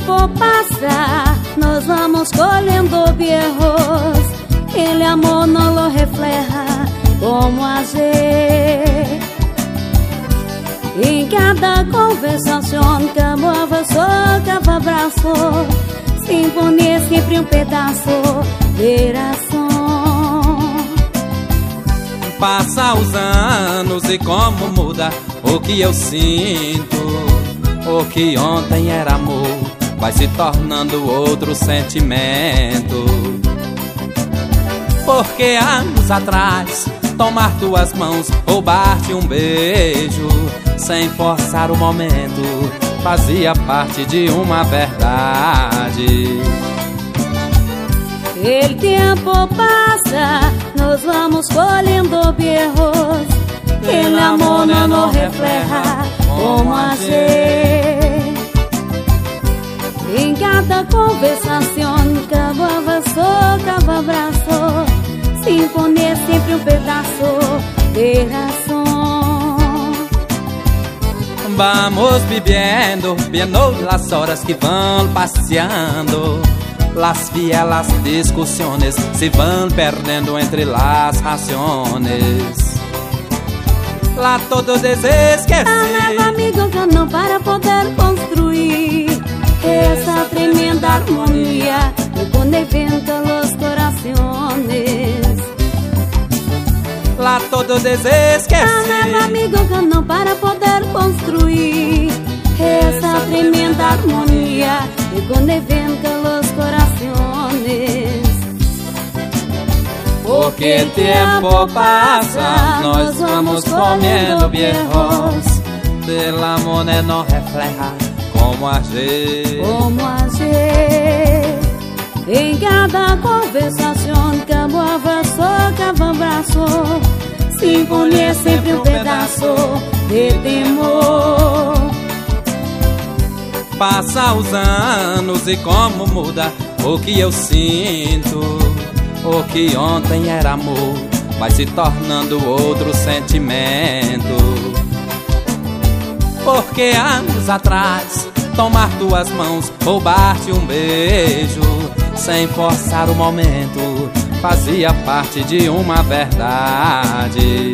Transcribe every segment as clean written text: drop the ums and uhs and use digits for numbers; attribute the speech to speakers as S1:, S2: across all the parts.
S1: tiempo pasa, nos vamos colhendo viejos. El amor no lo refleja como ayer. En cada conversación, cabo abraço, cabo abraço, sem poner sempre pedaço de razão.
S2: Passa os anos e como muda o que eu sinto. O que ontem era amor vai se tornando outro sentimento. Porque anos atrás, tomar tuas mãos, roubar-te um beijo, sem forçar o momento, fazia parte de uma verdade.
S1: El tiempo pasa, nos vamos colhendo viejos. El amor no nos refleja como ayer. En cada conversación, cabo abraço, cabo abraço, sin poner sempre pedaço de razón.
S2: Vamos viviendo las horas que van paseando. Las fielas discusiones se van perdendo entre las razones. Lá todo desesquecido,
S1: leva amigo cano para poder construir esa tremenda armonía que conecta los corazones.
S2: Lá todo desesquecido,
S1: leva amigo cano para poder construir esa tremenda armonía que conecta los corazones.
S2: Porque el tiempo pasa, nós vamos comendo viejos. El amor no refleja como ayer.
S1: Como ayer. En cada conversación, cabo abraço, sin poner sempre pedaço de temor.
S2: Passa os anos e como muda o que eu sinto. O que ontem era amor vai se tornando outro sentimento. Porque anos atrás, tomar tuas mãos, roubar-te um beijo, sem forçar o momento, fazia parte de uma verdade.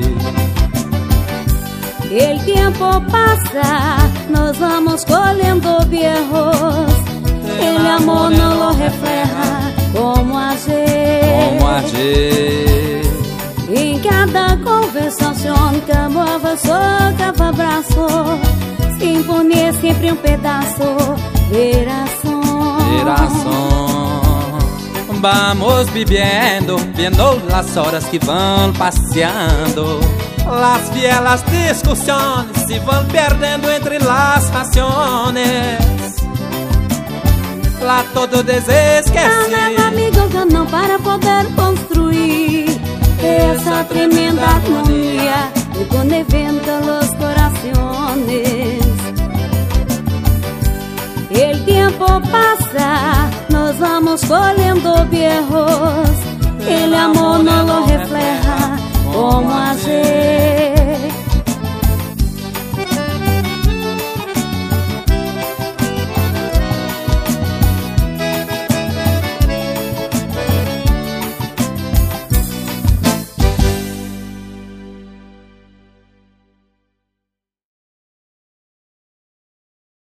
S1: El tiempo pasa, nos vamos colhendo viejos. El amor no lo refleja como ayer.
S2: Como ayer.
S1: En cada conversación, cabo abraço, sin poner siempre pedaço de razón.
S2: De razón. Vamos viviendo las horas que van paseando. Las fielas discusiones se van perdendo entre las razones. Lá todo desesquecido,
S1: leva amigo cano para poder construir esa tremenda armonía que conecta los corazones. El tiempo pasa, nos vamos colhendo viejos. El amor no lo refleja como ayer.